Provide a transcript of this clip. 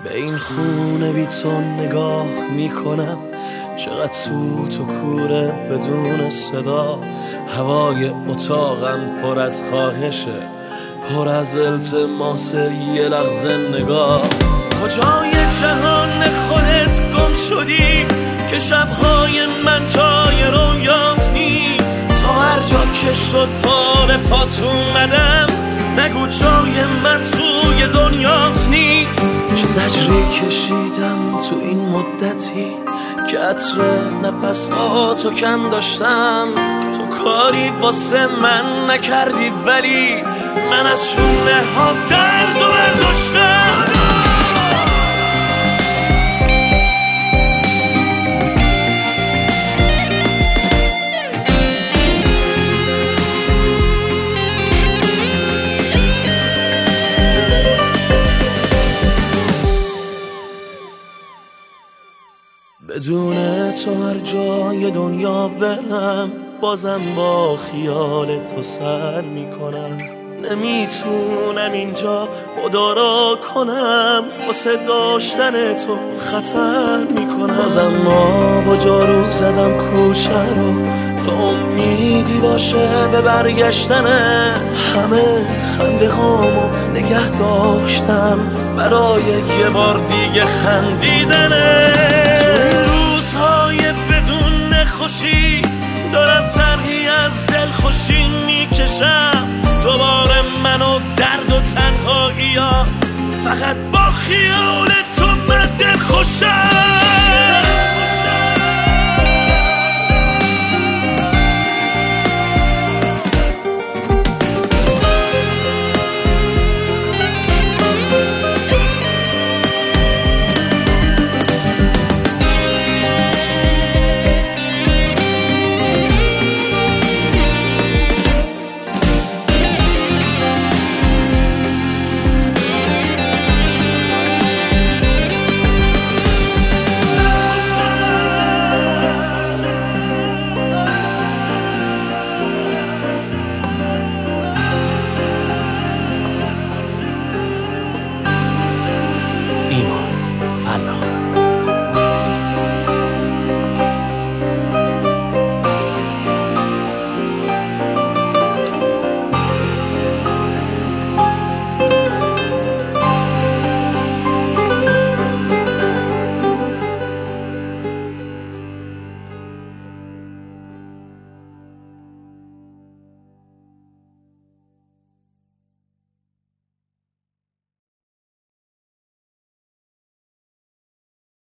به این خونه بی تو نگاه میکنم، چقدر سوت و کوره بدون صدا. هوای اتاقم پر از خواهشه، پر از التماس یه لحظه نگاه. کجای جهان خودت گم شدی که شبهای من جای رویات نیست؟ تا هر جا که شد پا به پات اومدم، نگو جای من توی دنیات نیست. چه زجری کشیدم تو این مدتی که عطر نفساتو کم داشتم. تو کاری واسه من نکردی ولی من از شونه ها درد و برداشتم. بدون تو هر جای دنیا برم، بازم با خیال تو سر میکنم. نمیتونم اینجا مدارا کنم، واسه داشتن تو خطر میکنم. بازم ما با جارو زدم کوچه رو، تو امیدی باشه به برگشتن همه خنده هامو نگه داشتم برای یه بار دیگه خندیدنه. خوشی دارم طرحی از دل خوشی میکشم، دوباره منو درد و تنهایی ها، فقط با خیال تو من دل خوشم.